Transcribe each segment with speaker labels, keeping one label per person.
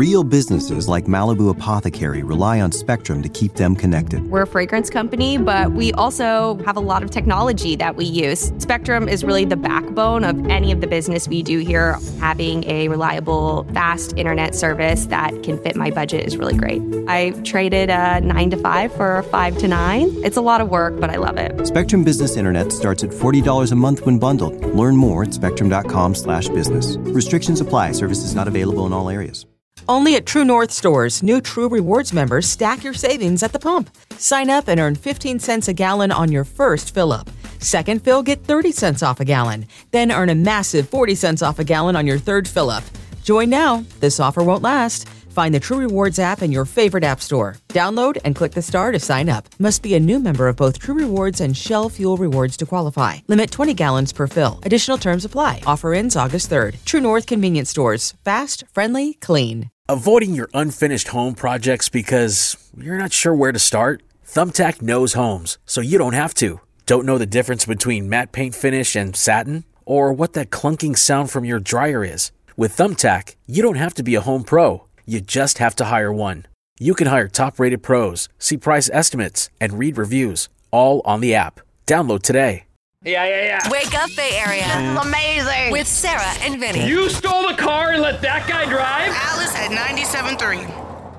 Speaker 1: Real businesses like Malibu Apothecary rely on Spectrum to keep them connected.
Speaker 2: We're a fragrance company, but we also have a lot of technology that we use. Spectrum is really the backbone of any of the business we do here. Having a reliable, fast internet service that can fit my budget is really great. I traded a 9 to 5 for a 5 to 9. It's a lot of work, but I love it.
Speaker 1: Spectrum Business Internet starts at $40 a month when bundled. Learn more at spectrum.com/business. Restrictions apply. Services not available in all areas.
Speaker 3: Only at True North stores, new True Rewards members stack your savings at the pump. Sign up and earn 15 cents a gallon on your first fill-up. Second fill, get 30 cents off a gallon. Then earn a massive 40 cents off a gallon on your third fill-up. Join now. This offer won't last. Find the True Rewards app in your favorite app store. Download and click the star to sign up. Must be a new member of both True Rewards and Shell Fuel Rewards to qualify. Limit 20 gallons per fill. Additional terms apply. Offer ends August 3rd. True North Convenience Stores. Fast, friendly, clean.
Speaker 4: Avoiding your unfinished home projects because you're not sure where to start? Thumbtack knows homes, so you don't have to. Don't know the difference between matte paint finish and satin? Or what that clunking sound from your dryer is? With Thumbtack, you don't have to be a home pro. You just have to hire one. You can hire top-rated pros, see price estimates, and read reviews, all on the app. Download today.
Speaker 5: Yeah.
Speaker 6: Wake up, Bay Area.
Speaker 5: This is amazing.
Speaker 6: With Sarah and Vinny.
Speaker 5: You stole the car and let that guy drive?
Speaker 6: Alice at 97.3.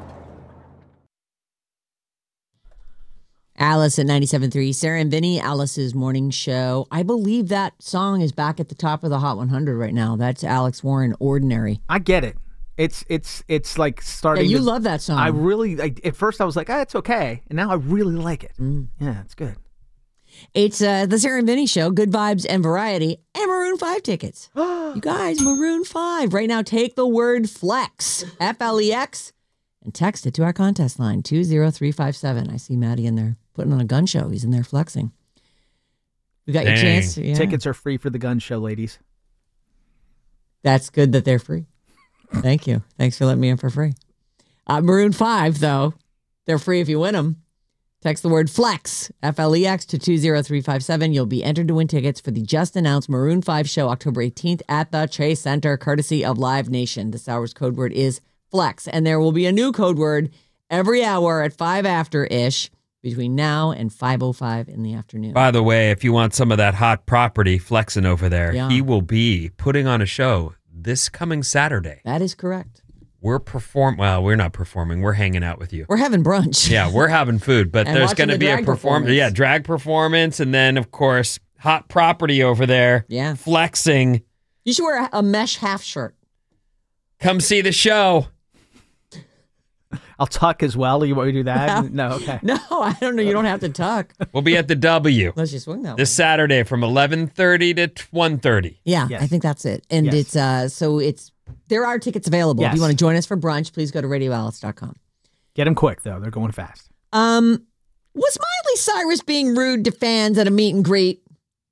Speaker 7: Alice at 97.3. Sarah and Vinny, Alice's morning show. I believe that song is back at the top of the Hot 100 right now. That's Alex Warren, Ordinary.
Speaker 8: I get it. It's like starting.
Speaker 7: Yeah, you love that song.
Speaker 8: I really, at first I was like, it's okay. And now I really like it. Yeah, it's good.
Speaker 7: It's the Sarah and Vinny show, good vibes and variety, and Maroon 5 tickets. You guys, Maroon 5. Right now, take the word FLEX, F-L-E-X, and text it to our contest line, 20357. I see Maddie in there putting on a gun show. He's in there flexing. We got your chance. Yeah.
Speaker 8: Tickets are free for the gun show, ladies.
Speaker 7: That's good that they're free. Thank you. Thanks for letting me in for free. Maroon 5, though, they're free if you win them. Text the word FLEX, F-L-E-X, to 20357. You'll be entered to win tickets for the just-announced Maroon 5 show October 18th at the Chase Center, courtesy of Live Nation. This hour's code word is FLEX, and there will be a new code word every hour at 5 after-ish between now and 5:05 in the afternoon.
Speaker 9: By the way, if you want some of that hot property flexing over there,
Speaker 7: Yeah.
Speaker 9: he will be putting on a show this coming Saturday.
Speaker 7: That is correct.
Speaker 9: We're not performing. We're hanging out with you.
Speaker 7: We're having brunch.
Speaker 9: Yeah, we're having food, but
Speaker 7: And
Speaker 9: there's going to
Speaker 7: watching
Speaker 9: be
Speaker 7: the
Speaker 9: a
Speaker 7: drag
Speaker 9: performance.
Speaker 7: performance.
Speaker 9: Yeah, drag performance. And then, of course, hot property over there.
Speaker 7: Yeah.
Speaker 9: Flexing.
Speaker 7: You should wear a mesh half shirt.
Speaker 9: Come see the show.
Speaker 8: I'll tuck as well. You want me to do that? No, okay.
Speaker 7: No, I don't know. You don't have to tuck.
Speaker 9: We'll be at the W
Speaker 7: Unless you swing that
Speaker 9: this Saturday from 11:30 to 1:30.
Speaker 7: Yeah,
Speaker 8: Yes.
Speaker 7: I think that's it. And
Speaker 8: Yes.
Speaker 7: there are tickets available. If
Speaker 8: Yes.
Speaker 7: you want to join us for brunch, please go to radioalice.com.
Speaker 8: Get them quick, though. They're going fast.
Speaker 7: Was Miley Cyrus being rude to fans at a meet and greet?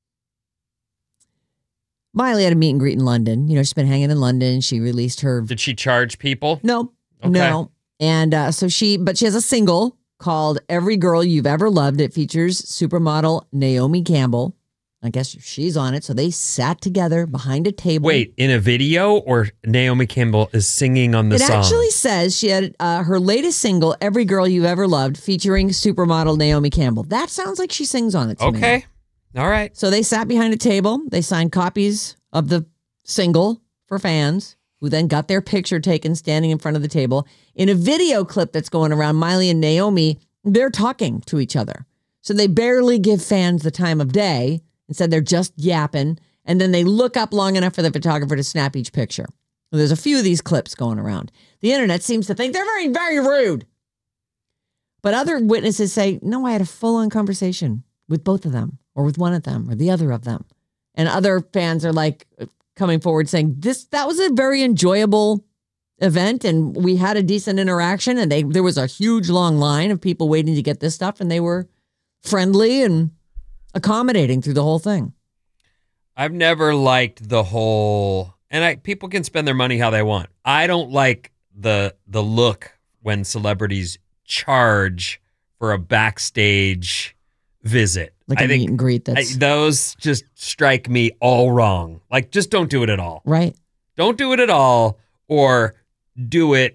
Speaker 7: Miley had a meet and greet in London. You know, she's been hanging in London. She released her...
Speaker 9: Did she charge people?
Speaker 7: No.
Speaker 9: Okay.
Speaker 7: No. And she has a single called Every Girl You've Ever Loved. It features supermodel Naomi Campbell. I guess she's on it. So they sat together behind a table.
Speaker 9: Wait, in a video or Naomi Campbell is singing on the
Speaker 7: It
Speaker 9: song?
Speaker 7: actually says she had her latest single, Every Girl You've Ever Loved, featuring supermodel Naomi Campbell. That sounds like she sings on it to me.
Speaker 9: Okay. All right.
Speaker 7: So they sat behind a table. They signed copies of the single for fans, who then got their picture taken standing in front of the table. In a video clip that's going around, Miley and Naomi, they're talking to each other. So they barely give fans the time of day. Instead, they're just yapping. And then they look up long enough for the photographer to snap each picture. Well, there's a few of these clips going around. The internet seems to think they're very, very rude. But other witnesses say, no, I had a full-on conversation with both of them, or with one of them, or the other of them. And other fans are like coming forward saying, that was a very enjoyable event, and we had a decent interaction, and there was a huge long line of people waiting to get this stuff, and they were friendly and accommodating through the whole thing.
Speaker 9: I've never liked the whole, and people can spend their money how they want. I don't like the look when celebrities charge for a backstage visit.
Speaker 7: Like a meet and greet.
Speaker 9: Those just strike me all wrong. Like, just don't do it at all.
Speaker 7: Right.
Speaker 9: Don't do it at all, or do it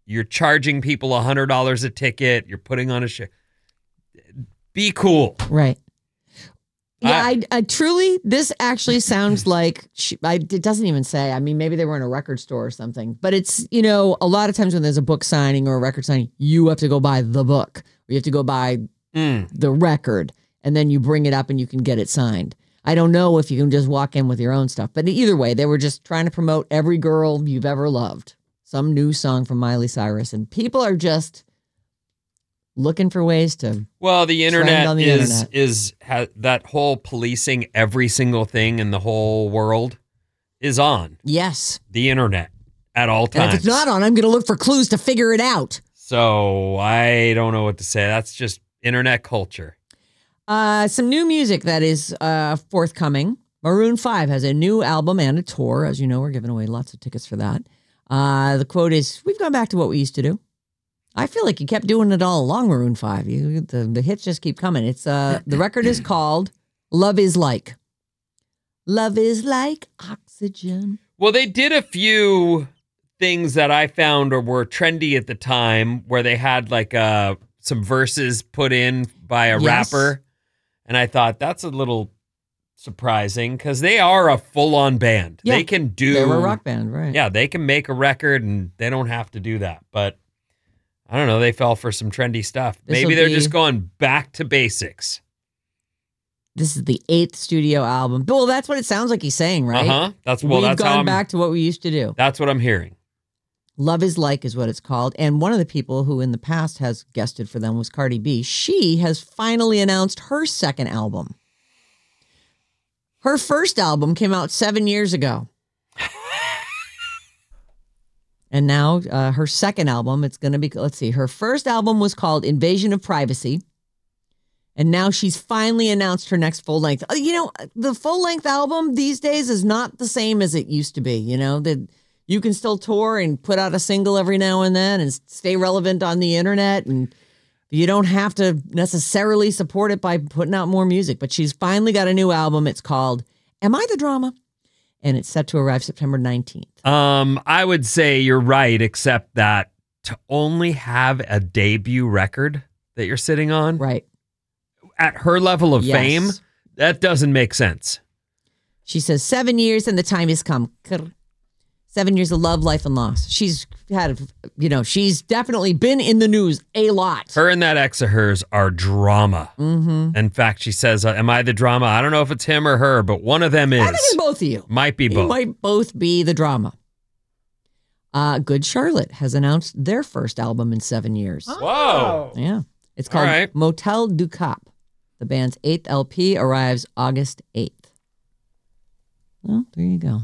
Speaker 9: You're charging people $100 a ticket. You're putting on a show. Be cool.
Speaker 7: Right. Yeah, I truly, this actually sounds like, it doesn't even say, I mean, maybe they were in a record store or something, but it's, a lot of times when there's a book signing or a record signing, you have to go buy the book, or you have to go buy the record, and then you bring it up and you can get it signed. I don't know if you can just walk in with your own stuff, but either way, they were just trying to promote Every Girl You've Ever Loved, some new song from Miley Cyrus, and people are just looking for ways to.
Speaker 9: Well, the internet is that whole policing every single thing in the whole world is on.
Speaker 7: Yes.
Speaker 9: The internet at all times.
Speaker 7: And if it's not on, I'm going to look for clues to figure it out.
Speaker 9: So I don't know what to say. That's just internet culture.
Speaker 7: Some new music that is forthcoming. Maroon 5 has a new album and a tour. As you know, we're giving away lots of tickets for that. The quote is, "We've gone back to what we used to do." I feel like you kept doing it all along, Maroon 5. The hits just keep coming. It's the record is called Love Is Like. Love is like oxygen.
Speaker 9: Well, they did a few things that I found were trendy at the time where they had like some verses put in by a rapper. And I thought that's a little surprising because they are a full-on band.
Speaker 7: Yeah,
Speaker 9: they can do...
Speaker 7: They're a rock band, right?
Speaker 9: Yeah, they can make a record and they don't have to do that. But I don't know. They fell for some trendy stuff. Maybe they're just going back to basics.
Speaker 7: This is the 8th studio album. Well, that's what it sounds like he's saying, right?
Speaker 9: Uh-huh.
Speaker 7: We've gone back to what we used to do.
Speaker 9: That's what I'm hearing.
Speaker 7: Love Is Like is what it's called. And one of the people who in the past has guested for them was Cardi B. She has finally announced her second album. Her first album came out 7 years ago. And now her second album, it's going to be, let's see, her first album was called Invasion of Privacy. And now she's finally announced her next full length. The full length album these days is not the same as it used to be. You can still tour and put out a single every now and then and stay relevant on the internet. And you don't have to necessarily support it by putting out more music. But she's finally got a new album. It's called Am I the Drama? And it's set to arrive September 19th.
Speaker 9: I would say you're right, except that to only have a debut record that you're sitting on.
Speaker 7: Right.
Speaker 9: At her level of fame, that doesn't make sense.
Speaker 7: She says 7 years and the time has come. 7 years of love, life, and loss. She's had, she's definitely been in the news a lot.
Speaker 9: Her and that ex of hers are drama.
Speaker 7: Mm-hmm.
Speaker 9: In fact, she says, am I the drama? I don't know if it's him or her, but one of them is.
Speaker 7: I think it's both of you.
Speaker 9: Might be both.
Speaker 7: You might both be the drama. Good Charlotte has announced their first album in 7 years.
Speaker 9: Whoa.
Speaker 7: Yeah. It's called Motel du Cap. The band's 8th LP arrives August 8th. Well, there you go.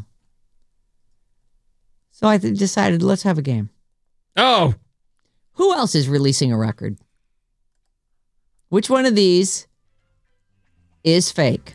Speaker 7: So I decided, let's have a game.
Speaker 9: Oh.
Speaker 7: Who else is releasing a record? Which one of these is fake?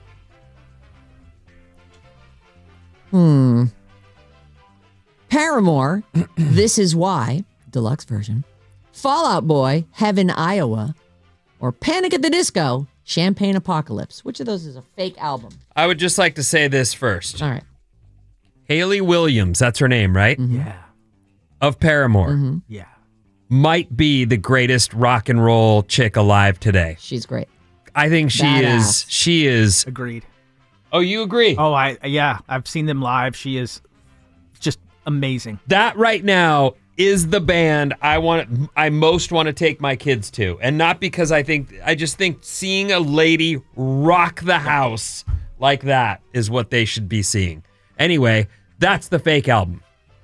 Speaker 7: Paramore, This Is Why, deluxe version. Fall Out Boy, Heaven, Iowa. Or Panic at the Disco, Champagne Apocalypse. Which of those is a fake album?
Speaker 9: I would just like to say this first.
Speaker 7: All right.
Speaker 9: Hayley Williams, that's her name, right?
Speaker 7: Mm-hmm.
Speaker 8: Yeah.
Speaker 9: Of Paramore.
Speaker 7: Mm-hmm.
Speaker 8: Yeah.
Speaker 9: Might be the greatest rock and roll chick alive today.
Speaker 7: She's great.
Speaker 9: I think she is.
Speaker 8: Agreed.
Speaker 9: Oh, you agree?
Speaker 8: Oh, I've seen them live. She is just amazing.
Speaker 9: That right now is the band I most want to take my kids to. And not because I just think seeing a lady rock the house like that is what they should be seeing. Anyway, that's the fake album.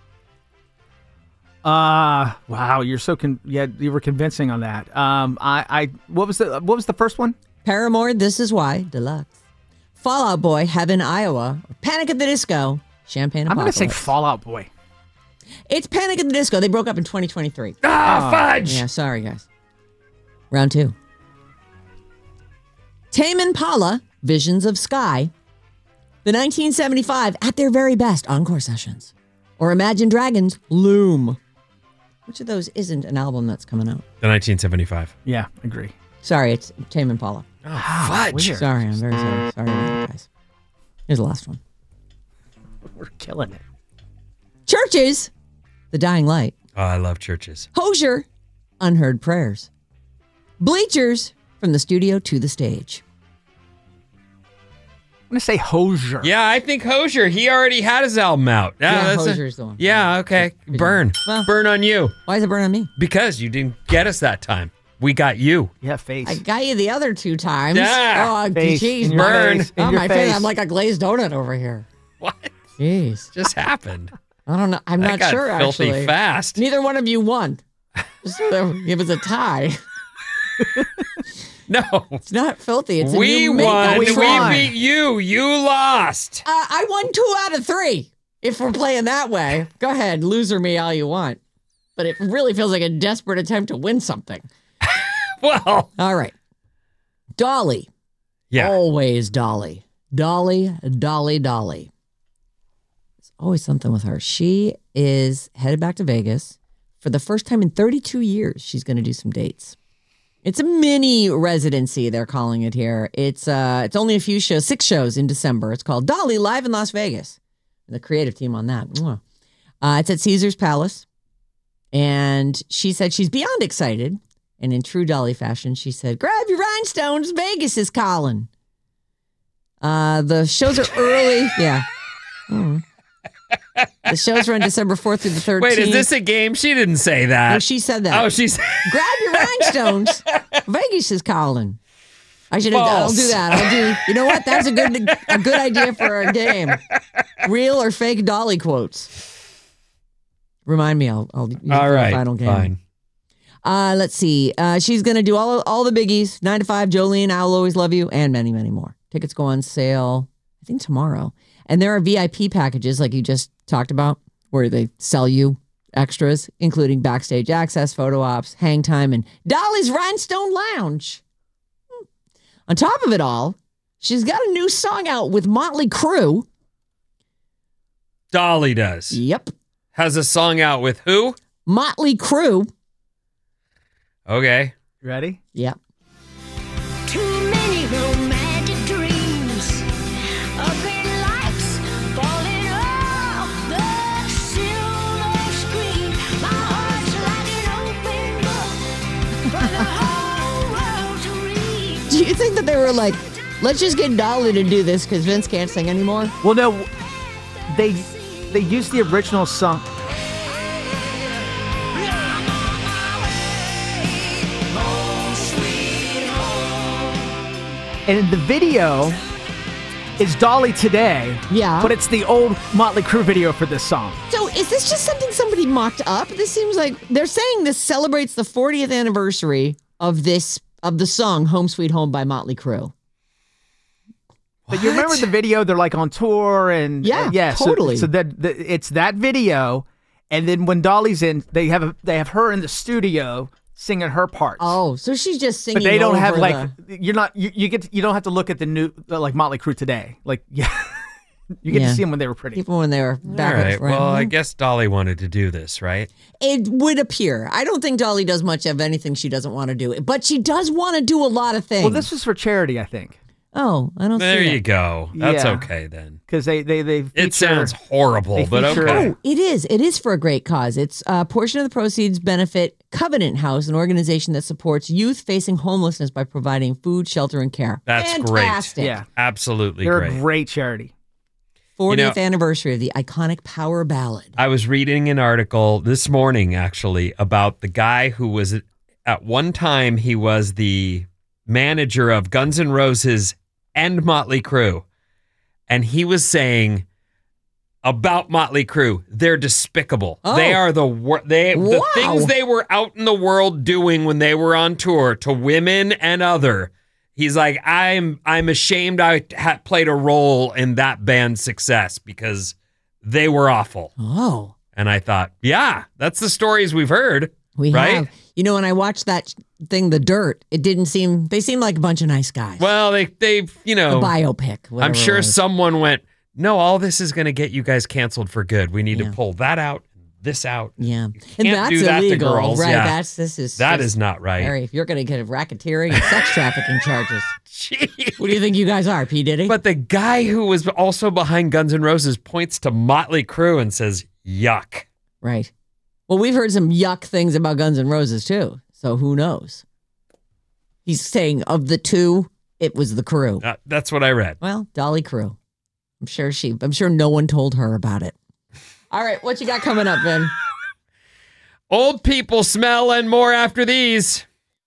Speaker 8: Wow, you're so you were convincing on that. What was the first one?
Speaker 7: Paramore, This Is Why, deluxe. Fall Out Boy, Heaven, Iowa. Panic at the Disco, Champagne Apocalypse.
Speaker 8: I'm going to say Fall Out Boy.
Speaker 7: It's Panic at the Disco. They broke up in 2023.
Speaker 9: Fudge!
Speaker 7: Yeah, sorry, guys. Round 2. Tame Impala, Visions of Sky. The 1975 At Their Very Best encore sessions. Or Imagine Dragons, Loom. Which of those isn't an album that's coming out?
Speaker 9: The 1975.
Speaker 8: Yeah, agree.
Speaker 7: Sorry, it's Tame Impala.
Speaker 9: Oh, fudge.
Speaker 8: Weird.
Speaker 7: Sorry, I'm very sorry. Sorry about it, guys. Here's the last one.
Speaker 8: We're killing it.
Speaker 7: Churches, The Dying Light.
Speaker 9: Oh, I love churches.
Speaker 7: Hosier, unheard prayers. Bleachers, from the studio to the stage.
Speaker 8: I'm going to say Hosier.
Speaker 9: Yeah, I think Hosier. He already had his album out.
Speaker 7: Yeah, Hosier's the one.
Speaker 9: Yeah, okay. Burn.
Speaker 7: Well-
Speaker 9: Burn on you.
Speaker 7: Why is it burn on me?
Speaker 9: Because you didn't get us that time. We got you.
Speaker 8: Yeah, face.
Speaker 7: I got you the other 2 times.
Speaker 9: Yeah.
Speaker 7: Oh,
Speaker 8: Face.
Speaker 7: jeez.
Speaker 8: In your
Speaker 9: burn.
Speaker 8: face. In
Speaker 7: Oh,
Speaker 8: your
Speaker 7: my face. I'm like a glazed donut over here.
Speaker 9: What
Speaker 7: Jeez.
Speaker 9: just happened?
Speaker 7: I don't know. I'm
Speaker 9: That
Speaker 7: not
Speaker 9: got
Speaker 7: sure,
Speaker 9: filthy
Speaker 7: actually.
Speaker 9: fast.
Speaker 7: Neither one of you won. So it was a tie.
Speaker 9: No.
Speaker 7: It's not filthy. It's a
Speaker 9: We
Speaker 7: new
Speaker 9: won.
Speaker 7: makeup.
Speaker 8: won.
Speaker 9: We beat you. You lost.
Speaker 7: I won 2 out of 3. If we're playing that way, go ahead, loser me all you want. But it really feels like a desperate attempt to win something.
Speaker 9: Well,
Speaker 7: All right. Dolly.
Speaker 9: yeah.
Speaker 7: Always Dolly. Dolly, Dolly, Dolly. It's always something with her. She is headed back to Vegas. For the first time in 32 years, she's going to do some dates. It's a mini residency, they're calling it here. It's only a few shows, 6 shows in December. It's called Dolly Live in Las Vegas. The creative team on that. It's at Caesar's Palace. And she said she's beyond excited. And in true Dolly fashion, she said, grab your rhinestones, Vegas is calling. The shows are early. Yeah. The shows run December 4th through the 13th.
Speaker 9: Wait, is this a game? She didn't say that.
Speaker 7: No, she said that.
Speaker 9: Oh, she's.
Speaker 7: Grab your rhinestones. Vegas is calling. I should have. I'll do that. I'll do. You know what? That's a good idea for a game. Real or fake Dolly quotes. Remind me. I'll use it
Speaker 9: All
Speaker 7: for
Speaker 9: right.
Speaker 7: the final game.
Speaker 9: Fine.
Speaker 7: Let's see. She's gonna do all the biggies. 9 to 5. Jolene, I'll always love you, and many, many more. Tickets go on sale, I think, tomorrow. And there are VIP packages, like you just talked about, where they sell you extras, including backstage access, photo ops, hang time, and Dolly's Rhinestone Lounge. On top of it all, she's got a new song out with Motley Crue.
Speaker 9: Dolly does.
Speaker 7: Yep.
Speaker 9: Has a song out with who?
Speaker 7: Motley Crue.
Speaker 9: Okay.
Speaker 8: You ready?
Speaker 7: Yep.
Speaker 10: Too many romantic dreams. Open lights falling off the silver screen. My heart's like an open book for the whole world to read.
Speaker 7: Do you think that they were like, let's just get Dolly to do this because Vince can't sing anymore?
Speaker 8: Well, no, they used the original song. And the video is Dolly today.
Speaker 7: Yeah.
Speaker 8: But it's the old Motley Crue video for this song.
Speaker 7: So is this just something somebody mocked up? This seems like they're saying this celebrates the 40th anniversary of the song Home Sweet Home by Motley Crue.
Speaker 8: But you remember the video? They're like on tour and
Speaker 7: Yeah,
Speaker 8: so-
Speaker 7: totally.
Speaker 8: So, it's that video, and then when Dolly's in, they have her in the studio singing her parts.
Speaker 7: Oh, so she's just singing.
Speaker 8: But they don't have
Speaker 7: over
Speaker 8: like you don't have to look at the new like Motley Crue today. Like you get to see them when they were pretty.
Speaker 7: Even when they were
Speaker 9: All
Speaker 7: back.
Speaker 9: right.
Speaker 7: Right?
Speaker 9: Well, I guess Dolly wanted to do this, right?
Speaker 7: It would appear. I don't think Dolly does much of anything she doesn't want to do, but she does want to do a lot of things.
Speaker 8: Well, this was for charity, I think.
Speaker 7: Oh, I don't see
Speaker 9: There
Speaker 7: that.
Speaker 9: you go. That's
Speaker 8: Yeah.
Speaker 9: okay then.
Speaker 8: Because they
Speaker 9: It sounds horrible,
Speaker 8: they
Speaker 9: but
Speaker 8: feature-
Speaker 9: okay.
Speaker 7: Oh, it is. It is for a great cause. It's a portion of the proceeds benefit Covenant House, an organization that supports youth facing homelessness by providing food, shelter, and care.
Speaker 9: That's
Speaker 7: Fantastic.
Speaker 9: great.
Speaker 8: Yeah.
Speaker 9: Absolutely
Speaker 8: They're
Speaker 9: great.
Speaker 8: a great charity.
Speaker 7: 40th anniversary of the iconic power ballad.
Speaker 9: I was reading an article this morning, actually, about the guy who was at one time he was the manager of Guns N' Roses and Motley Crue, and he was saying about Motley Crue, they're despicable.
Speaker 7: Oh.
Speaker 9: They are the
Speaker 7: Wow.
Speaker 9: things they were out in the world doing when they were on tour to women and other. He's like, I'm ashamed I played a role in that band's success because they were awful.
Speaker 7: Oh.
Speaker 9: And I thought, yeah, that's the stories we've heard.
Speaker 7: We
Speaker 9: right?
Speaker 7: have. You know, when I watched that thing, The Dirt, they seemed like a bunch of nice guys.
Speaker 9: Well, they
Speaker 7: the biopic.
Speaker 9: I'm
Speaker 7: whatever
Speaker 9: sure
Speaker 7: it was.
Speaker 9: someone went, no, all this is going to get you guys canceled for good. We need to pull that out, this out.
Speaker 7: Yeah.
Speaker 9: Can't
Speaker 7: And that's
Speaker 9: do that
Speaker 7: illegal,
Speaker 9: to girls.
Speaker 7: right?
Speaker 9: Yeah.
Speaker 7: That
Speaker 9: is not right.
Speaker 7: Harry, if you're going to get racketeering and sex trafficking charges.
Speaker 9: Jeez.
Speaker 7: What do you think you guys are, P. Diddy?
Speaker 9: But the guy who was also behind Guns N' Roses points to Motley Crue and says, yuck.
Speaker 7: Right. Well, we've heard some yuck things about Guns N' Roses too. So who knows? He's saying of the two, it was the crew.
Speaker 9: That's what I read.
Speaker 7: Well, Dolly Crew. I'm sure no one told her about it. All right, what you got coming up, Vin?
Speaker 9: Old people smell and more after these.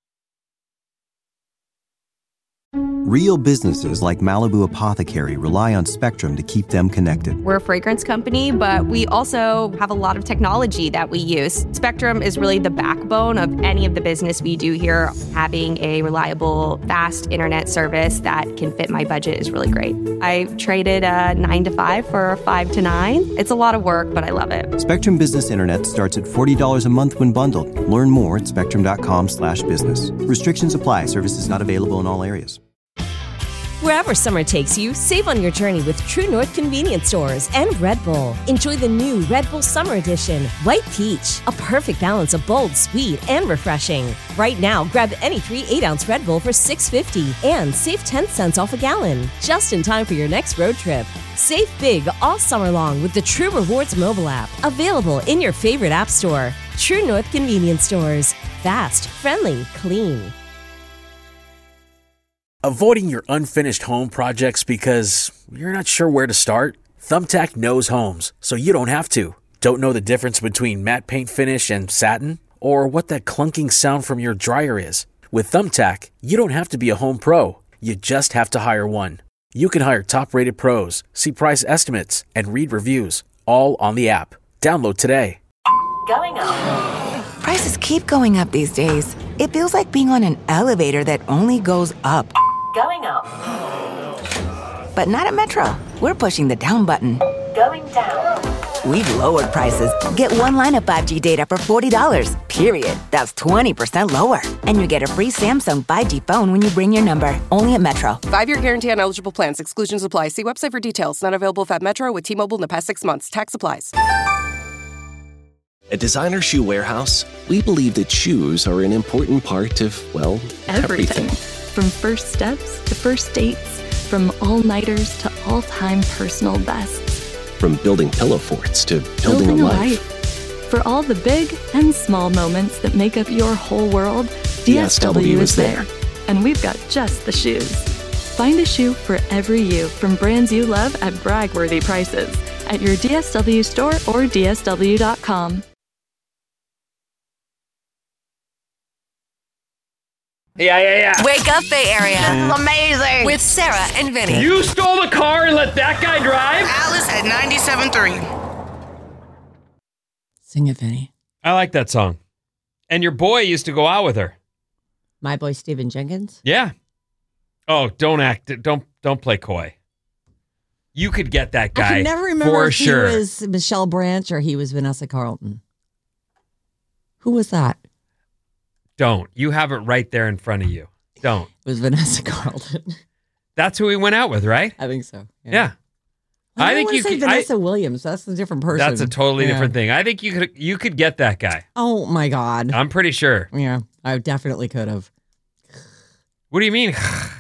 Speaker 1: Real businesses like Malibu Apothecary rely on Spectrum to keep them connected.
Speaker 2: We're a fragrance company, but we also have a lot of technology that we use. Spectrum is really the backbone of any of the business we do here. Having a reliable, fast internet service that can fit my budget is really great. I traded a 9 to 5 for a 5 to 9. It's a lot of work, but I love it.
Speaker 1: Spectrum Business Internet starts at $40 a month when bundled. Learn more at spectrum.com/business. Restrictions apply. Services not available in all areas.
Speaker 11: Wherever summer takes you, save on your journey with True North Convenience Stores and Red Bull. Enjoy the new Red Bull Summer Edition, White Peach, a perfect balance of bold, sweet, and refreshing. Right now, grab any 3 8-ounce Red Bull for $6.50 and save 10 cents off a gallon, just in time for your next road trip. Save big all summer long with the True Rewards mobile app, available in your favorite app store. True North Convenience Stores. Fast, friendly, clean.
Speaker 4: Avoiding your unfinished home projects because you're not sure where to start? Thumbtack knows homes, so you don't have to. Don't know the difference between matte paint finish and satin? Or what that clunking sound from your dryer is? With Thumbtack, you don't have to be a home pro. You just have to hire one. You can hire top-rated pros, see price estimates, and read reviews, all on the app. Download today.
Speaker 12: Going up. Prices keep going up these days. It feels like being on an elevator that only goes up. Going up. But not at Metro. We're pushing the down button. Going down. We've lowered prices. Get one line of 5G data for $40, period. That's 20% lower. And you get a free Samsung 5G phone when you bring your number. Only at Metro.
Speaker 13: 5-year guarantee on eligible plans. Exclusions apply. See website for details. Not available at Metro with T-Mobile in the past 6 months. Tax applies.
Speaker 14: At Designer Shoe Warehouse, we believe that shoes are an important part of, well, everything.
Speaker 15: From first steps to first dates, from all-nighters to all-time personal bests.
Speaker 14: From building pillow forts to building a life.
Speaker 15: For all the big and small moments that make up your whole world, DSW is there. And we've got just the shoes. Find a shoe for every you from brands you love at brag-worthy prices at your DSW store or DSW.com.
Speaker 5: Yeah.
Speaker 6: Wake up, Bay Area.
Speaker 5: This is amazing.
Speaker 6: With Sarah and Vinny.
Speaker 5: You stole the car and let that guy drive?
Speaker 6: Alice at 97.3.
Speaker 7: Sing it, Vinny.
Speaker 9: I like that song. And your boy used to go out with her.
Speaker 7: My boy, Stephen Jenkins?
Speaker 9: Yeah. Oh, don't play coy. You could get that guy.
Speaker 7: I can never remember
Speaker 9: for
Speaker 7: if
Speaker 9: sure.
Speaker 7: he was Michelle Branch or he was Vanessa Carlton. Who was that?
Speaker 9: Don't. You have it right there in front of you. Don't.
Speaker 7: It was Vanessa Carlton.
Speaker 9: That's who he went out with, right?
Speaker 7: I think so.
Speaker 9: Yeah.
Speaker 7: I think you could. Vanessa Williams. That's a different person.
Speaker 9: That's a totally different thing. I think you could get that guy.
Speaker 7: Oh my God.
Speaker 9: I'm pretty sure.
Speaker 7: Yeah, I definitely could have.
Speaker 9: What do you mean?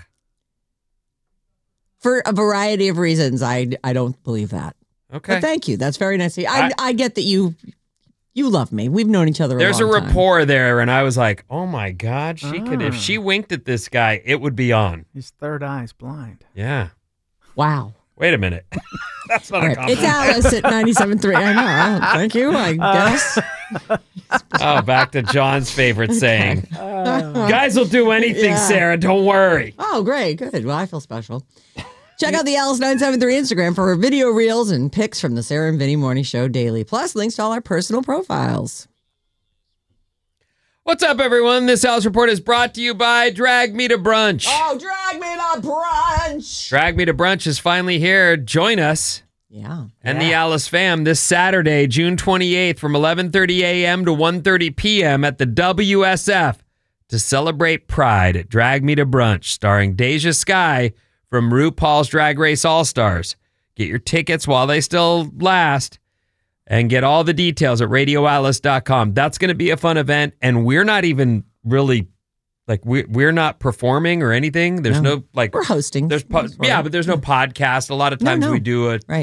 Speaker 7: For a variety of reasons, I don't believe that.
Speaker 9: Okay.
Speaker 7: But thank you. That's very nice of you. I get that you love me. We've known each other
Speaker 9: There's
Speaker 7: a long
Speaker 9: a rapport there, and I was like, oh my God, she could. If she winked at this guy, it would be on.
Speaker 8: His third eye's blind.
Speaker 9: Yeah.
Speaker 7: Wow.
Speaker 9: Wait a minute. That's not a compliment.
Speaker 7: It's Alice at 97.3. I know. Thank you, I guess.
Speaker 9: Oh, back to John's favorite saying. Guys will do anything, Sarah. Don't worry.
Speaker 7: Oh, great. Good. Well, I feel special. Check out the Alice 973 Instagram for her video reels and pics from the Sarah and Vinny Morning Show daily, plus links to all our personal profiles.
Speaker 9: What's up, everyone? This Alice Report is brought to you by Drag Me to Brunch.
Speaker 7: Oh, Drag Me to Brunch.
Speaker 9: Drag Me to Brunch is finally here. Join us.
Speaker 7: Yeah.
Speaker 9: And the Alice fam this Saturday, June 28th from 11:30 a.m. to 1:30 p.m. at the WSF to celebrate Pride at Drag Me to Brunch, starring Deja Skye from RuPaul's Drag Race All-Stars. Get your tickets while they still last and get all the details at radioalice.com. That's going to be a fun event, and we're not even really, like, we're not performing or anything. There's no like...
Speaker 7: We're hosting.
Speaker 9: But there's no podcast. A lot of times we do it.
Speaker 7: Right.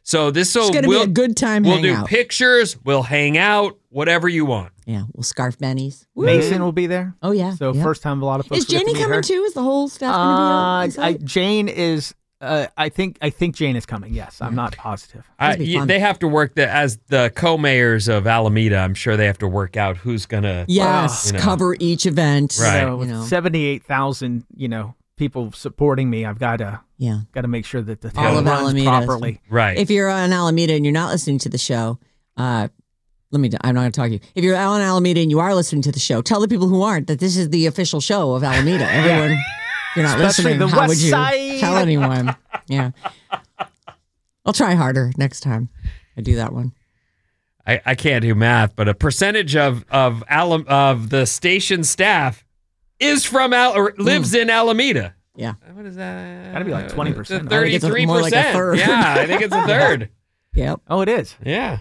Speaker 9: So this
Speaker 7: It's going to be a good time
Speaker 9: We'll
Speaker 7: hangout.
Speaker 9: do pictures. We'll hang out. Whatever you want.
Speaker 7: Yeah, we'll scarf bennies.
Speaker 8: Mason will be there.
Speaker 7: Oh, yeah.
Speaker 8: So
Speaker 7: yeah.
Speaker 8: first time a lot of folks
Speaker 7: Is
Speaker 8: will get to
Speaker 7: Janie
Speaker 8: meet
Speaker 7: coming
Speaker 8: her.
Speaker 7: too? Is the whole staff going to be on site?
Speaker 8: Jane is. I think Jane is coming. Yes, I'm not positive.
Speaker 9: They have to work as the co-mayors of Alameda. I'm sure they have to work out who's gonna
Speaker 7: cover each event.
Speaker 9: Right.
Speaker 8: So with 78,000, people supporting me, I've got to make sure that the
Speaker 7: All
Speaker 8: town
Speaker 7: of
Speaker 8: runs
Speaker 7: Alameda.
Speaker 8: properly.
Speaker 9: Right.
Speaker 7: If you're on Alameda and you're not listening to the show, I'm not going to talk to you. If you're on Alameda and you are listening to the show, tell the people who aren't that this is the official show of Alameda. Everyone, if you're not
Speaker 8: Especially
Speaker 7: listening,
Speaker 8: the
Speaker 7: how
Speaker 8: West
Speaker 7: would you
Speaker 8: Side.
Speaker 7: tell anyone? Yeah. I'll try harder next time I do that one.
Speaker 9: I can't do math, but a percentage of the station staff is from or lives in Alameda.
Speaker 7: Yeah.
Speaker 9: What is that?
Speaker 8: Got to be like 20%.
Speaker 9: 33%.
Speaker 7: more like a third.
Speaker 9: Yeah, I think it's a third.
Speaker 7: Yep.
Speaker 8: Oh, it is.
Speaker 9: Yeah.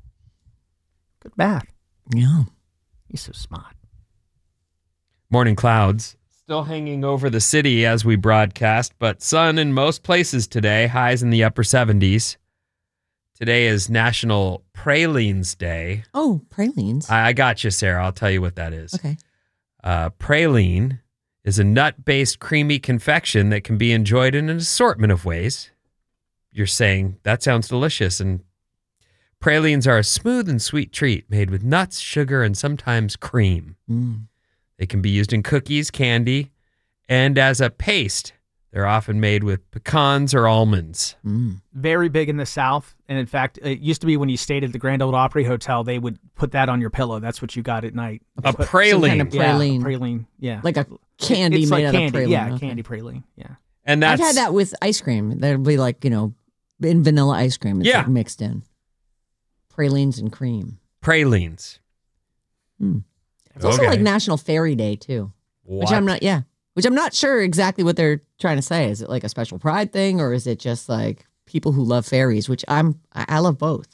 Speaker 8: Good math.
Speaker 7: Yeah.
Speaker 8: He's so smart.
Speaker 9: Morning clouds still hanging over the city as we broadcast, but sun in most places today, highs in the upper 70s. Today is National Pralines Day.
Speaker 7: Oh, pralines.
Speaker 9: I got you, Sarah. I'll tell you what that is.
Speaker 7: Okay.
Speaker 9: Praline is a nut-based creamy confection that can be enjoyed in an assortment of ways. You're saying, that sounds delicious. And pralines are a smooth and sweet treat made with nuts, sugar, and sometimes cream.
Speaker 7: Mm.
Speaker 9: They can be used in cookies, candy, and as a paste. They're often made with pecans or almonds.
Speaker 7: Mm.
Speaker 8: Very big in the South. And in fact, it used to be when you stayed at the Grand Ole Opry Hotel, they would put that on your pillow. That's what you got at night.
Speaker 9: A
Speaker 8: But-
Speaker 9: praline.
Speaker 7: Some kind of
Speaker 8: Yeah,
Speaker 7: praline.
Speaker 8: praline. Yeah.
Speaker 7: Like a candy
Speaker 8: It's
Speaker 7: made
Speaker 8: like
Speaker 7: out
Speaker 8: candy.
Speaker 7: of praline.
Speaker 8: Yeah,
Speaker 7: Okay.
Speaker 8: candy praline. Yeah.
Speaker 9: And
Speaker 7: I've
Speaker 9: that's
Speaker 7: had that with ice cream. That'll be like, in vanilla ice cream. It's
Speaker 9: Yeah.
Speaker 7: like mixed in. Pralines and cream.
Speaker 9: pralines.
Speaker 7: It's also
Speaker 9: Okay.
Speaker 7: like National Fairy Day too. Which I'm not sure exactly what they're trying to say. Is it like a special pride thing or is it just like people who love fairies, which I love both.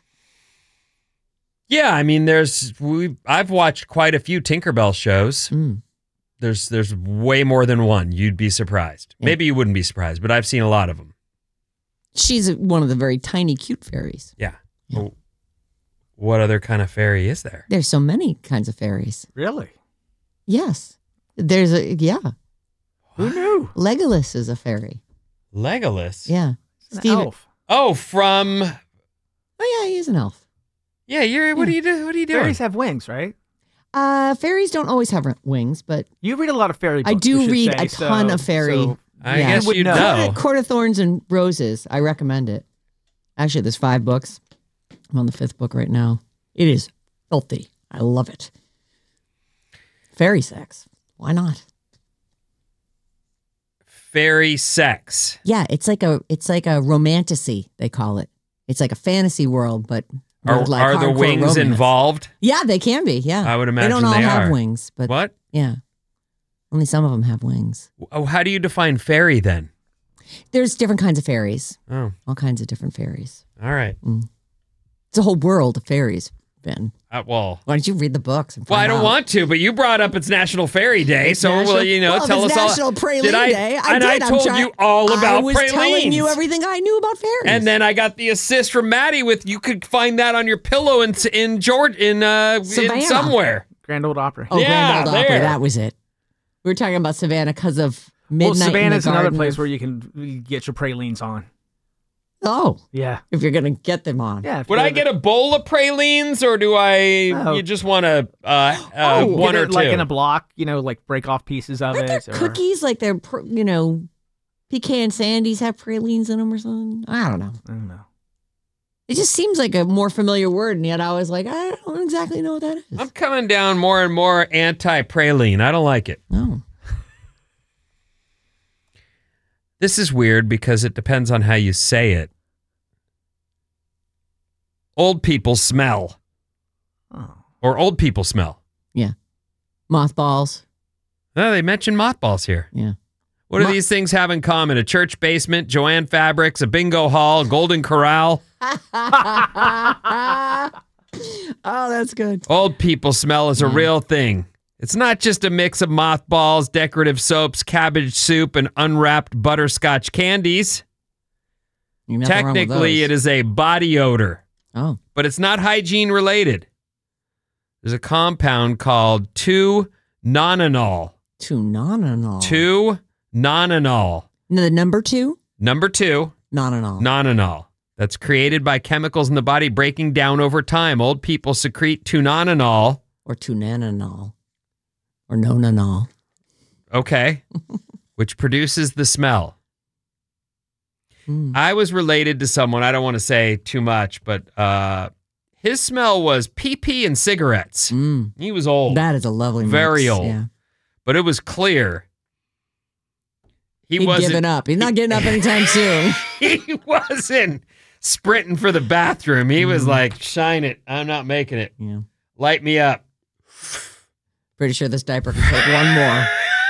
Speaker 9: Yeah, I mean, I've watched quite a few Tinkerbell shows.
Speaker 7: Mm.
Speaker 9: There's way more than one. You'd be surprised.
Speaker 7: Yeah.
Speaker 9: Maybe you wouldn't be surprised, but I've seen a lot of them.
Speaker 7: She's one of the very tiny, cute fairies.
Speaker 9: Yeah. Well, what other kind of fairy is there?
Speaker 7: There's so many kinds of fairies.
Speaker 8: Really?
Speaker 7: Yes.
Speaker 8: Who knew?
Speaker 7: Legolas is a fairy.
Speaker 9: Legolas?
Speaker 7: Yeah.
Speaker 8: An
Speaker 7: Steven-
Speaker 8: elf.
Speaker 9: Oh, from...
Speaker 7: Oh yeah, he is an elf.
Speaker 9: Yeah, what are you doing? What are you doing?
Speaker 8: Fairies have wings, right?
Speaker 7: Fairies don't always have wings, but
Speaker 8: You read a lot of fairy books.
Speaker 7: I do
Speaker 8: we should
Speaker 7: read
Speaker 8: say,
Speaker 7: a ton of fairy.
Speaker 8: so
Speaker 9: I guess you know.
Speaker 7: Court of Thorns and Roses. I recommend it. Actually, there's 5 books. I'm on the 5th book right now. It is filthy. I love it. Fairy sex. Why not?
Speaker 9: Fairy sex.
Speaker 7: Yeah, it's like a romantasy, they call it. It's like a fantasy world, but
Speaker 9: Are
Speaker 7: with, like,
Speaker 9: the
Speaker 7: hardcore
Speaker 9: wings
Speaker 7: romance.
Speaker 9: involved?
Speaker 7: Yeah, they can be. Yeah,
Speaker 9: I would imagine
Speaker 7: they don't all
Speaker 9: they
Speaker 7: have
Speaker 9: are.
Speaker 7: wings, but
Speaker 9: What?
Speaker 7: Yeah, only some of them have wings.
Speaker 9: Oh, how do you define fairy then?
Speaker 7: There's different kinds of fairies.
Speaker 9: Oh,
Speaker 7: All kinds of different fairies.
Speaker 9: all right.
Speaker 7: It's a whole world of fairies, Ben.
Speaker 9: Well,
Speaker 7: Why don't you read the books? And
Speaker 9: well, I
Speaker 7: find
Speaker 9: don't
Speaker 7: out?
Speaker 9: want to, but you brought up it's National Fairy Day,
Speaker 7: It's
Speaker 9: so
Speaker 7: National-
Speaker 9: well, tell
Speaker 7: if
Speaker 9: us
Speaker 7: it's
Speaker 9: all.
Speaker 7: National Praline
Speaker 9: Did I?
Speaker 7: Day. I
Speaker 9: and
Speaker 7: did.
Speaker 9: I
Speaker 7: I'm
Speaker 9: told
Speaker 7: trying-
Speaker 9: you all about
Speaker 7: I was
Speaker 9: pralines.
Speaker 7: telling you everything I knew about fairies.
Speaker 9: And then I got the assist from Maddie with you could find that on your pillow in
Speaker 7: Savannah.
Speaker 9: somewhere.
Speaker 8: Grand Ole Opry.
Speaker 7: Oh,
Speaker 9: Yeah,
Speaker 7: Grand Ole Opry.
Speaker 9: there.
Speaker 7: That was it. We were talking about Savannah because of
Speaker 8: Well,
Speaker 7: midnight.
Speaker 8: Savannah's
Speaker 7: in the
Speaker 8: another
Speaker 7: garden
Speaker 8: place
Speaker 7: of-
Speaker 8: where you can get your pralines on.
Speaker 7: Oh,
Speaker 8: Yeah.
Speaker 7: if you're gonna get them on.
Speaker 8: Yeah. if
Speaker 9: Would
Speaker 8: you're
Speaker 9: I get a bowl of pralines, or do I?
Speaker 8: No.
Speaker 9: You just want a
Speaker 8: get
Speaker 9: one or
Speaker 8: it, like
Speaker 9: two?
Speaker 8: in a block, like break off pieces of
Speaker 7: Aren't there
Speaker 8: it.
Speaker 7: cookies like they're pecan sandies have pralines in them or something? I don't know.
Speaker 8: I don't know.
Speaker 7: It just seems like a more familiar word, and yet I was like, I don't exactly know what that is.
Speaker 9: I'm coming down more and more anti-praline. I don't like it.
Speaker 7: Oh.
Speaker 9: This is weird because it depends on how you say it. Old people smell.
Speaker 8: Oh.
Speaker 9: Or old people smell.
Speaker 7: Yeah. Mothballs.
Speaker 9: Oh, they mentioned mothballs here.
Speaker 7: Yeah.
Speaker 9: What do these things have in common? A church basement, Joanne Fabrics, a bingo hall, Golden Corral.
Speaker 7: Oh, that's good.
Speaker 9: Old people smell is a real thing. It's not just a mix of mothballs, decorative soaps, cabbage soup, and unwrapped butterscotch candies. Technically, it is a body odor.
Speaker 7: Oh.
Speaker 9: But it's not hygiene related. There's a compound called 2-nonanol.
Speaker 7: 2-nonanol.
Speaker 9: 2-nonanol.
Speaker 7: No, the number 2?
Speaker 9: Number 2.
Speaker 7: Nonanol.
Speaker 9: Nonanol. That's created by chemicals in the body breaking down over time. Old people secrete 2-nonanol.
Speaker 7: Or 2-nananol. Or nonanol.
Speaker 9: Okay. Which produces the smell. I was related to someone, I don't want to say too much, but his smell was pee-pee and cigarettes. He was old.
Speaker 7: That is a lovely mix.
Speaker 9: Very old.
Speaker 7: Yeah.
Speaker 9: But it was clear.
Speaker 7: He'd given up. He's not getting up anytime soon.
Speaker 9: He wasn't sprinting for the bathroom. He was like, shine it. I'm not making it.
Speaker 7: Yeah.
Speaker 9: Light me up.
Speaker 7: Pretty sure this diaper can take one more.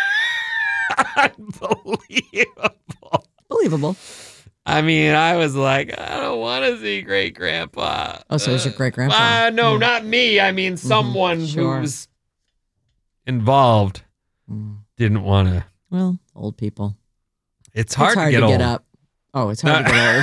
Speaker 9: Unbelievable.
Speaker 7: Believable.
Speaker 9: I mean, I was like, I don't want to see great grandpa.
Speaker 7: Oh, so it's your great grandpa?
Speaker 9: No, not me. I mean, someone
Speaker 7: Sure.
Speaker 9: who's involved didn't want to.
Speaker 7: Well, old people.
Speaker 9: It's hard to get old.
Speaker 7: Up. Oh, it's hard to get old.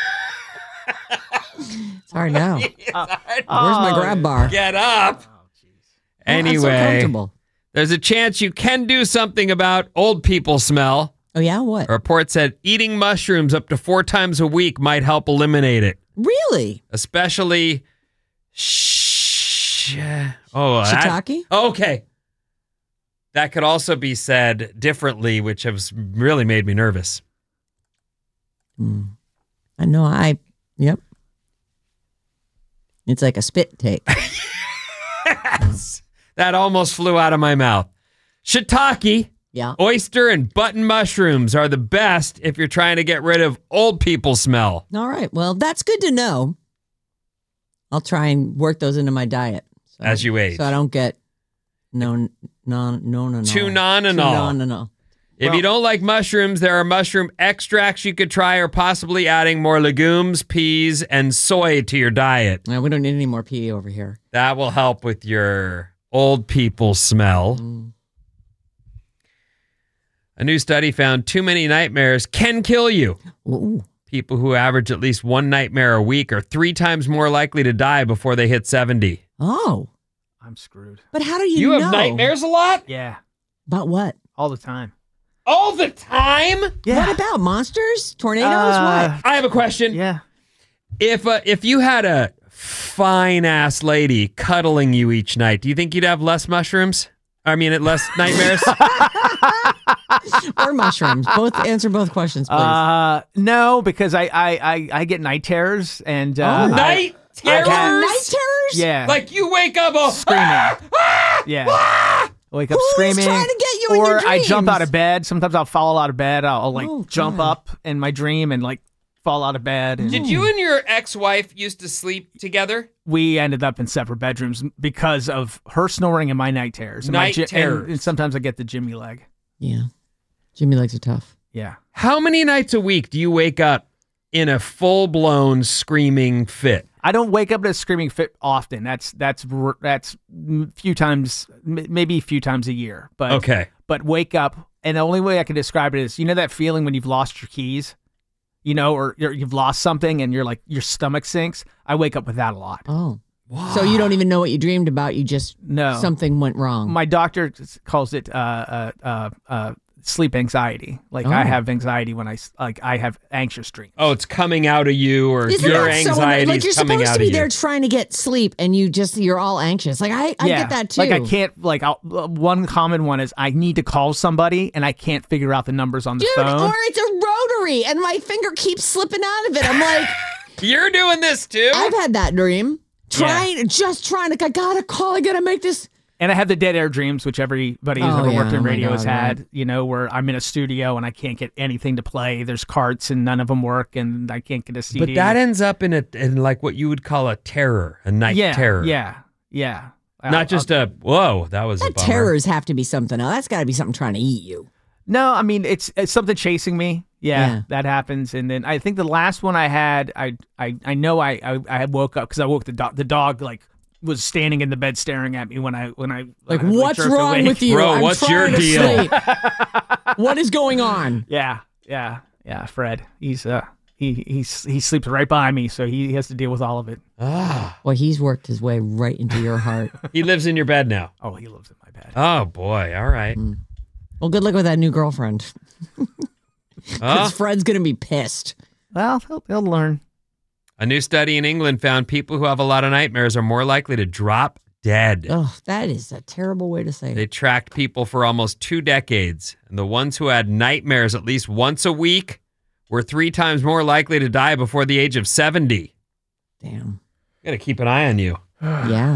Speaker 7: It's hard now. Where's my grab bar?
Speaker 9: Get up. Anyway,
Speaker 7: so comfortable.
Speaker 9: There's a chance you can do something about old people smell.
Speaker 7: Oh, yeah? What?
Speaker 9: A report said eating mushrooms up to 4 times a week might help eliminate it.
Speaker 7: Really?
Speaker 9: Especially
Speaker 7: shiitake?
Speaker 9: Okay. That could also be said differently, which has really made me nervous.
Speaker 7: I know. Yep. It's like a spit take.
Speaker 9: That almost flew out of my mouth. Shiitake, oyster, and button mushrooms are the best if you're trying to get rid of old people smell.
Speaker 7: All right. Well, that's good to know. I'll try and work those into my diet.
Speaker 9: As you age.
Speaker 7: So I don't get no.
Speaker 9: 2-nonanol. If you don't like mushrooms, there are mushroom extracts you could try, or possibly adding more legumes, peas, and soy to your diet.
Speaker 7: Yeah, we don't need any more pea over here.
Speaker 9: That will help with your old people smell. A new study found too many nightmares can kill you.
Speaker 7: Ooh.
Speaker 9: People who average at least one nightmare a week are 3 times more likely to die before they hit 70.
Speaker 7: Oh.
Speaker 8: I'm screwed.
Speaker 7: But how do you
Speaker 9: You
Speaker 7: know?
Speaker 9: have nightmares a lot?
Speaker 8: Yeah.
Speaker 7: About what?
Speaker 8: All the time.
Speaker 9: All the time?
Speaker 8: Yeah.
Speaker 7: What about monsters? Tornadoes? What?
Speaker 9: I have a question.
Speaker 8: Yeah.
Speaker 9: If you had a fine ass lady cuddling you each night, do you think you'd have less mushrooms? I mean, less nightmares?
Speaker 7: Or mushrooms? Answer both questions, please.
Speaker 8: No, because I get night terrors and
Speaker 9: night terrors?
Speaker 7: Night terrors?
Speaker 8: Yeah.
Speaker 9: Like you wake up
Speaker 8: screaming. Yeah. I wake up
Speaker 7: Who's
Speaker 8: screaming.
Speaker 7: trying to get you in
Speaker 8: or
Speaker 7: your
Speaker 8: I jump
Speaker 7: dreams?
Speaker 8: out of bed. Sometimes I'll fall out of bed. I'll jump
Speaker 7: God.
Speaker 8: up in my dream and fall out of bed. And
Speaker 9: Did you and your ex-wife used to sleep together?
Speaker 8: we ended up in separate bedrooms because of her snoring and my night terrors. And
Speaker 9: Night terrors.
Speaker 8: And sometimes I get the Jimmy leg.
Speaker 7: Yeah. Jimmy legs are tough.
Speaker 8: Yeah.
Speaker 9: How many nights a week do you wake up in a full-blown screaming fit?
Speaker 8: I don't wake up in a screaming fit often. That's few times, maybe a few times a year. But
Speaker 9: Okay.
Speaker 8: But wake up, and the only way I can describe it is, you know that feeling when you've lost your keys, or you've lost something, and you're like your stomach sinks. I wake up with that a lot.
Speaker 7: Oh. Wow. So you don't even know what you dreamed about. You just something went wrong.
Speaker 8: My doctor calls it sleep anxiety. I have anxiety when I have anxious dreams.
Speaker 9: Oh, it's coming out of you, or
Speaker 7: Isn't
Speaker 9: your
Speaker 7: that so
Speaker 9: anxiety
Speaker 7: like you're
Speaker 9: is coming
Speaker 7: supposed
Speaker 9: out
Speaker 7: to be
Speaker 9: of you.
Speaker 7: there trying to get sleep, and you're all anxious. Like I get that too.
Speaker 8: I can't. One common one is I need to call somebody, and I can't figure out the numbers on the phone.
Speaker 7: Or it's a rotary, and my finger keeps slipping out of it. I'm like,
Speaker 9: you're doing this too.
Speaker 7: I've had that dream. I gotta call. I gotta make this.
Speaker 8: And I have the dead air dreams, which everybody who's ever worked in radio has had, where I'm in a studio and I can't get anything to play. There's carts and none of them work, and I can't get a CD.
Speaker 9: But that ends up in like what you would call a terror, a night terror.
Speaker 8: Yeah.
Speaker 9: Not just whoa, that was a bummer.
Speaker 7: Terrors have to be something else. That's got to be something trying to eat you.
Speaker 8: No, I mean, it's something chasing me. Yeah, that happens. And then I think the last one I had, I know I woke up because I woke the dog was standing in the bed staring at me when I
Speaker 7: what's wrong with you,
Speaker 9: bro? What's your deal?
Speaker 7: What is going on?
Speaker 8: Yeah. Fred, he's he sleeps right by me, so he has to deal with all of it.
Speaker 7: Well, he's worked his way right into your heart.
Speaker 9: He lives in your bed now.
Speaker 8: Oh, he lives in my bed.
Speaker 9: Oh boy, all right.
Speaker 7: Well, good luck with that new girlfriend. His friend's gonna be pissed.
Speaker 8: Well, he'll learn.
Speaker 9: A new study in England found people who have a lot of nightmares are more likely to drop dead.
Speaker 7: Oh, that is a terrible way to say it.
Speaker 9: They tracked people for almost 2 decades, and the ones who had nightmares at least once a week were 3 times more likely to die before the age of 70.
Speaker 7: Damn.
Speaker 9: Got to keep an eye on you.
Speaker 7: Yeah.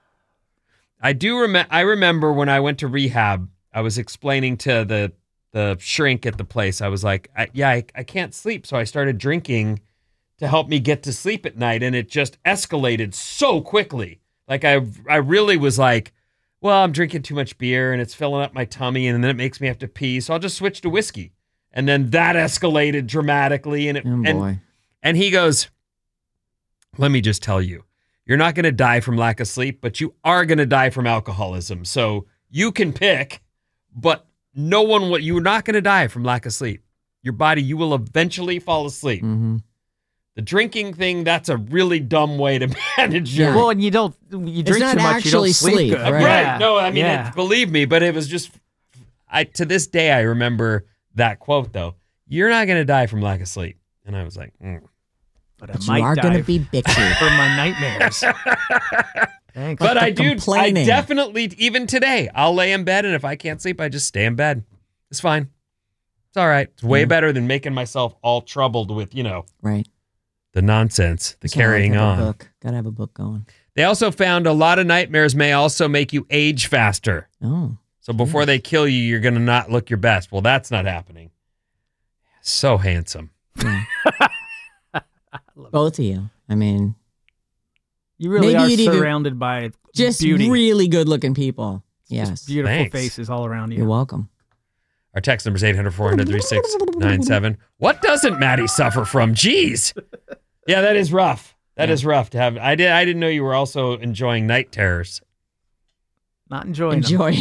Speaker 9: I remember when I went to rehab, I was explaining to the shrink at the place. I was like, I can't sleep, so I started drinking to help me get to sleep at night, and it just escalated so quickly. Like I really was like, well, I'm drinking too much beer and it's filling up my tummy and then it makes me have to pee. So I'll just switch to whiskey. And then that escalated dramatically. And he goes, let me just tell you, you're not going to die from lack of sleep, but you are going to die from alcoholism. So you can pick, but you're not going to die from lack of sleep. Your body, you will eventually fall asleep.
Speaker 7: Mm-hmm.
Speaker 9: The drinking thing, that's a really dumb way to manage your...
Speaker 8: Well, and you drink too much, you don't sleep good.
Speaker 7: Right?
Speaker 9: Right. No, I mean, believe me, but it was just... to this day, I remember that quote, though. You're not going to die from lack of sleep. And I was like...
Speaker 8: But
Speaker 7: you are going to be bitchy.
Speaker 8: For my nightmares. Thanks.
Speaker 9: But I definitely, even today, I'll lay in bed, and if I can't sleep, I just stay in bed. It's fine. It's all right. It's way better than making myself all troubled with,
Speaker 7: Right.
Speaker 9: the nonsense, the carrying on.
Speaker 7: Gotta have a book going.
Speaker 9: They also found a lot of nightmares may also make you age faster.
Speaker 7: Oh.
Speaker 9: So before they kill you, you're going to not look your best. Well, that's not happening. So handsome.
Speaker 7: Yeah. Both of you. I mean,
Speaker 8: you really are surrounded by
Speaker 7: just
Speaker 8: beauty.
Speaker 7: Really good looking people. Yes.
Speaker 8: Just beautiful faces all around you.
Speaker 7: You're welcome.
Speaker 9: Our text number is 800-400-3697. What doesn't Maddie suffer from? Jeez. Yeah, that is rough. That is rough to have. I didn't know you were also enjoying night terrors.
Speaker 8: Not enjoying
Speaker 7: them. Boy.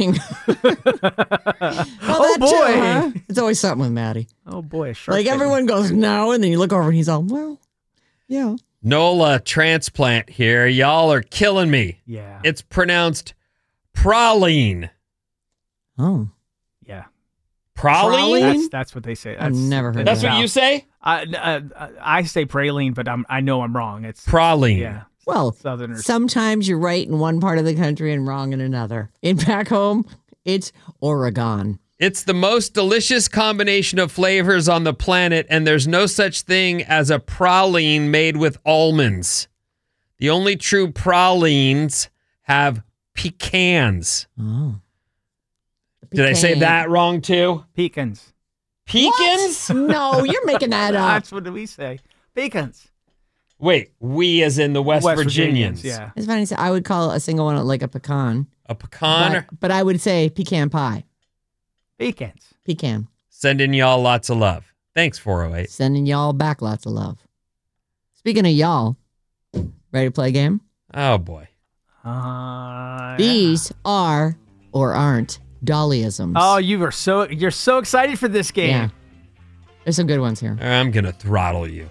Speaker 7: Huh? It's always something with Maddie.
Speaker 8: Oh, boy.
Speaker 7: Like everyone goes, no, and then you look over and he's all, well, yeah.
Speaker 9: Nola transplant here. Y'all are killing me.
Speaker 8: Yeah.
Speaker 9: It's pronounced praline.
Speaker 7: Oh.
Speaker 8: Yeah.
Speaker 9: Praline?
Speaker 8: That's what they say.
Speaker 7: I've never heard
Speaker 9: That's
Speaker 7: that.
Speaker 9: what you say?
Speaker 8: I say praline, but I know I'm wrong. It's
Speaker 9: praline.
Speaker 8: Yeah.
Speaker 7: Well,
Speaker 8: Southerners.
Speaker 7: Sometimes you're right in one part of the country and wrong in another. In back home, it's Oregon.
Speaker 9: It's the most delicious combination of flavors on the planet, and there's no such thing as a praline made with almonds. The only true pralines have pecans.
Speaker 7: Oh.
Speaker 9: Did I say that wrong too?
Speaker 8: Pecans.
Speaker 9: Pecans?
Speaker 7: No, you're making that up.
Speaker 8: That's what we say. Pecans.
Speaker 9: Wait, we as in the West Virginians.
Speaker 8: Yeah.
Speaker 7: It's funny. I would call a single one like a pecan.
Speaker 9: A pecan?
Speaker 7: But I would say pecan pie.
Speaker 8: Pecans.
Speaker 7: Pecan.
Speaker 9: Sending y'all lots of love. Thanks, 408.
Speaker 7: Sending y'all back lots of love. Speaking of y'all, ready to play a game?
Speaker 9: Oh, boy.
Speaker 7: These are or aren't Dollyisms.
Speaker 8: Oh, you're so excited for this game.
Speaker 7: Yeah. There's some good ones here.
Speaker 9: I'm going to throttle you.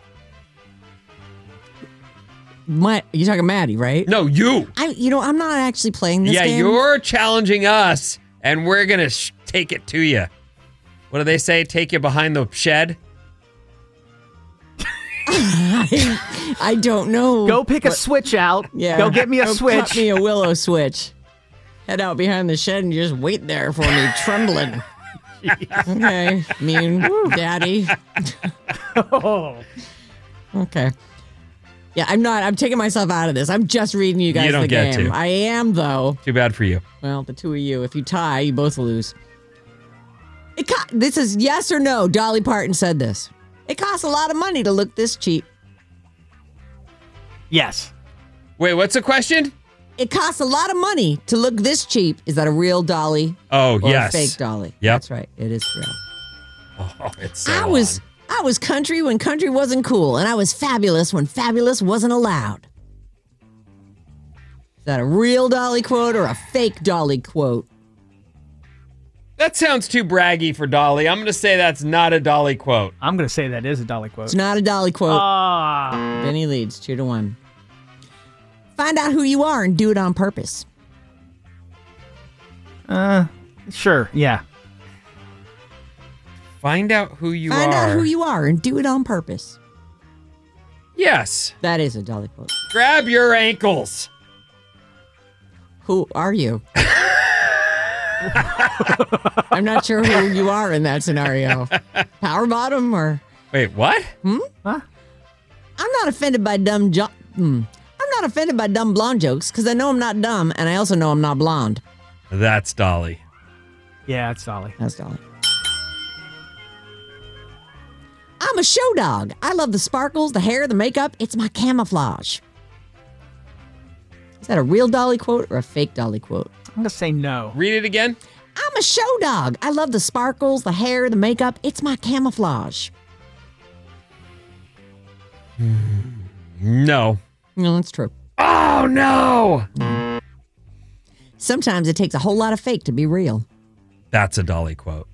Speaker 7: You talking Maddie, right?
Speaker 9: No, you.
Speaker 7: I'm not actually playing this game.
Speaker 9: Yeah, you're challenging us, and we're going to take it to you. What do they say? Take you behind the shed?
Speaker 7: I don't know.
Speaker 8: Go pick a switch out.
Speaker 7: Yeah.
Speaker 8: Go get me a switch.
Speaker 7: Cut me a willow switch. Head out behind the shed and you just wait there for me, trembling. Okay, mean daddy.
Speaker 8: Oh.
Speaker 7: Okay. Yeah, I'm taking myself out of this. I'm just reading you guys the game.
Speaker 9: To.
Speaker 7: I am, though.
Speaker 9: Too bad for you.
Speaker 7: Well, the two of you. If you tie, you both lose. This is yes or no. Dolly Parton said this. It costs a lot of money to look this cheap.
Speaker 8: Yes.
Speaker 9: Wait, what's the question?
Speaker 7: It costs a lot of money to look this cheap. Is that a real Dolly?
Speaker 9: Oh,
Speaker 7: or
Speaker 9: yes.
Speaker 7: a fake Dolly?
Speaker 9: Yep.
Speaker 7: That's right. It is real.
Speaker 9: Oh, it's so
Speaker 7: I was country when country wasn't cool, and I was fabulous when fabulous wasn't allowed. Is that a real Dolly quote or a fake Dolly quote?
Speaker 9: That sounds too braggy for Dolly. I'm going to say that's not a Dolly quote.
Speaker 8: I'm going to say that is a Dolly quote.
Speaker 7: It's not a Dolly quote.
Speaker 8: Ah.
Speaker 7: Vinny leads 2-1. Find out who you are and do it on purpose.
Speaker 8: Sure, yeah.
Speaker 9: Find out who you are.
Speaker 7: Find out who you are and do it on purpose.
Speaker 9: Yes.
Speaker 7: That is a Dolly quote.
Speaker 9: Grab your ankles.
Speaker 7: Who are you? I'm not sure who you are in that scenario. Power bottom or...
Speaker 9: Wait, what?
Speaker 8: Huh?
Speaker 7: I'm not offended by dumb I'm not offended by dumb blonde jokes because I know I'm not dumb and I also know I'm not blonde.
Speaker 9: That's Dolly.
Speaker 8: Yeah, it's Dolly.
Speaker 7: That's Dolly. I'm a show dog. I love the sparkles, the hair, the makeup. It's my camouflage. Is that a real Dolly quote or a fake Dolly quote?
Speaker 8: I'm going to say no.
Speaker 9: Read it again.
Speaker 7: I'm a show dog. I love the sparkles, the hair, the makeup. It's my camouflage.
Speaker 9: No.
Speaker 7: No, that's true.
Speaker 9: Oh, no.
Speaker 7: Sometimes it takes a whole lot of fake to be real.
Speaker 9: That's a Dolly quote.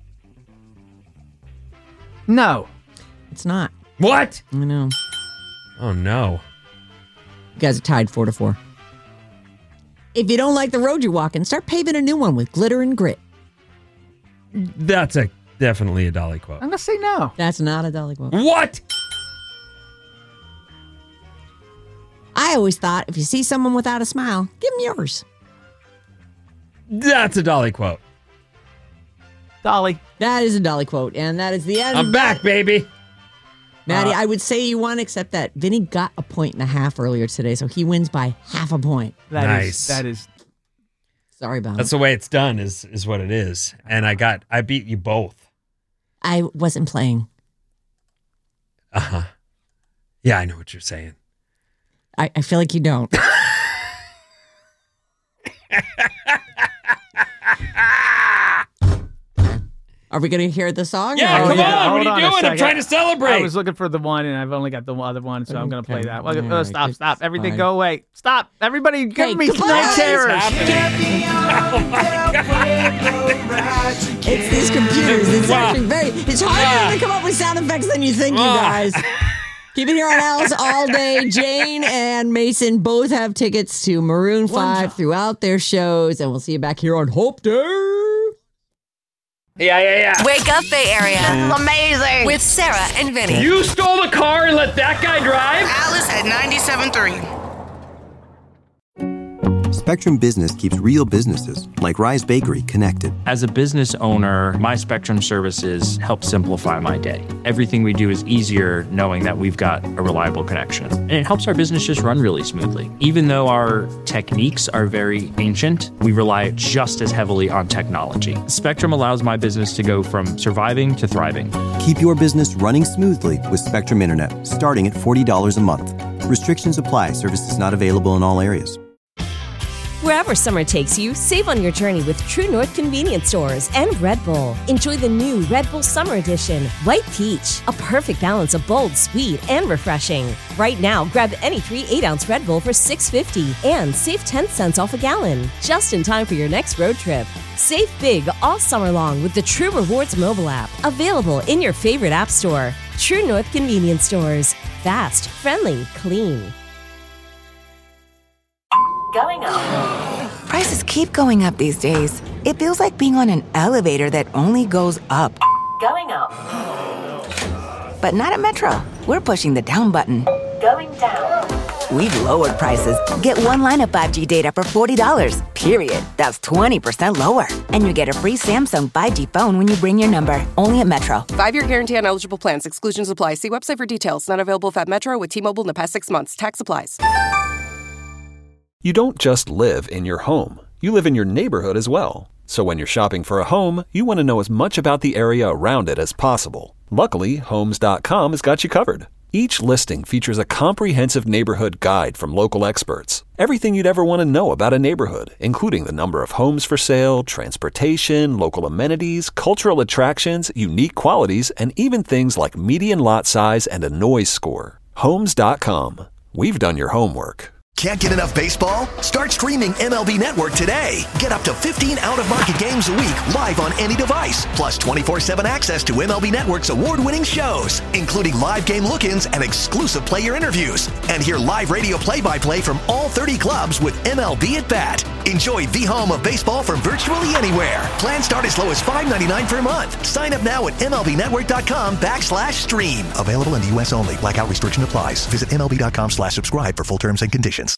Speaker 8: No.
Speaker 7: It's not.
Speaker 9: What?
Speaker 7: I know.
Speaker 9: Oh, no.
Speaker 7: You guys are tied 4-4. If you don't like the road you're walking, start paving a new one with glitter and grit.
Speaker 9: That's definitely a Dolly quote.
Speaker 8: I'm going to say no.
Speaker 7: That's not a Dolly quote.
Speaker 9: What?
Speaker 7: I always thought if you see someone without a smile, give them yours.
Speaker 9: That's a Dolly quote.
Speaker 8: Dolly.
Speaker 7: That is a Dolly quote, and that is the end.
Speaker 9: I'm back, baby.
Speaker 7: Maddie, I would say you won, except that Vinny got 1.5 points earlier today, so he wins by half a point.
Speaker 9: Nice.
Speaker 8: That is.
Speaker 7: Sorry about
Speaker 9: That's
Speaker 7: it.
Speaker 9: the way it's done is what it is. And I beat you both.
Speaker 7: I wasn't playing.
Speaker 9: Uh-huh. Yeah, I know what you're saying.
Speaker 7: I feel like you don't. Are we going to hear the song?
Speaker 9: Yeah, come on. What
Speaker 8: Hold
Speaker 9: are you
Speaker 8: on a
Speaker 9: doing? I'm trying to celebrate.
Speaker 8: I was looking for the one, and I've only got the other one, so I'm going to play that. Well,
Speaker 7: All right.
Speaker 8: Stop. Everything
Speaker 7: fine.
Speaker 8: go away. Stop. Everybody give me
Speaker 7: goodbye.
Speaker 8: nice errors.
Speaker 7: It's these computers. It's actually it's harder to come up with sound effects than you think, you guys. Keep it here on Alice all day. Jane and Mason both have tickets to Maroon 5 throughout their shows, and we'll see you back here on Hope Day.
Speaker 5: Yeah.
Speaker 6: Wake up, Bay Area.
Speaker 10: This is amazing.
Speaker 6: With Sarah and Vinny.
Speaker 5: You stole the car and let that guy drive?
Speaker 6: Alice at 97.3.
Speaker 1: Spectrum Business keeps real businesses, like Rise Bakery, connected.
Speaker 16: As a business owner, my Spectrum services help simplify my day. Everything we do is easier knowing that we've got a reliable connection. And it helps our business just run really smoothly. Even though our techniques are very ancient, we rely just as heavily on technology. Spectrum allows my business to go from surviving to thriving.
Speaker 1: Keep your business running smoothly with Spectrum Internet, starting at $40 a month. Restrictions apply. Services not available in all areas.
Speaker 11: Wherever summer takes you, save on your journey with True North Convenience Stores and Red Bull. Enjoy the new Red Bull Summer Edition, White Peach, a perfect balance of bold, sweet, and refreshing. Right now, grab any 3 8-ounce Red Bull for $6.50 and save 10 cents off a gallon, just in time for your next road trip. Save big all summer long with the True Rewards mobile app, available in your favorite app store. True North Convenience Stores. Fast, friendly, clean.
Speaker 12: Going up. Prices keep going up these days. It feels like being on an elevator that only goes up. Going up. But not at Metro. We're pushing the down button. Going down. We've lowered prices. Get one line of 5G data for $40, period. That's 20% lower. And you get a free Samsung 5G phone when you bring your number. Only at Metro.
Speaker 13: 5-year guarantee on eligible plans. Exclusions apply. See website for details. Not available if at Metro with T-Mobile in the past 6 months. Tax applies.
Speaker 17: You don't just live in your home. You live in your neighborhood as well. So when you're shopping for a home, you want to know as much about the area around it as possible. Luckily, Homes.com has got you covered. Each listing features a comprehensive neighborhood guide from local experts. Everything you'd ever want to know about a neighborhood, including the number of homes for sale, transportation, local amenities, cultural attractions, unique qualities, and even things like median lot size and a noise score. Homes.com. We've done your homework.
Speaker 18: Can't get enough baseball? Start streaming MLB Network today. Get up to 15 out-of-market games a week live on any device, plus 24/7 access to MLB Network's award-winning shows, including live game look-ins and exclusive player interviews. And hear live radio play-by-play from all 30 clubs with MLB at Bat. Enjoy the home of baseball from virtually anywhere. Plans start as low as $5.99 per month. Sign up now at MLBnetwork.com/stream. Available in the U.S. only. Blackout restriction applies. Visit MLB.com/subscribe for full terms and conditions.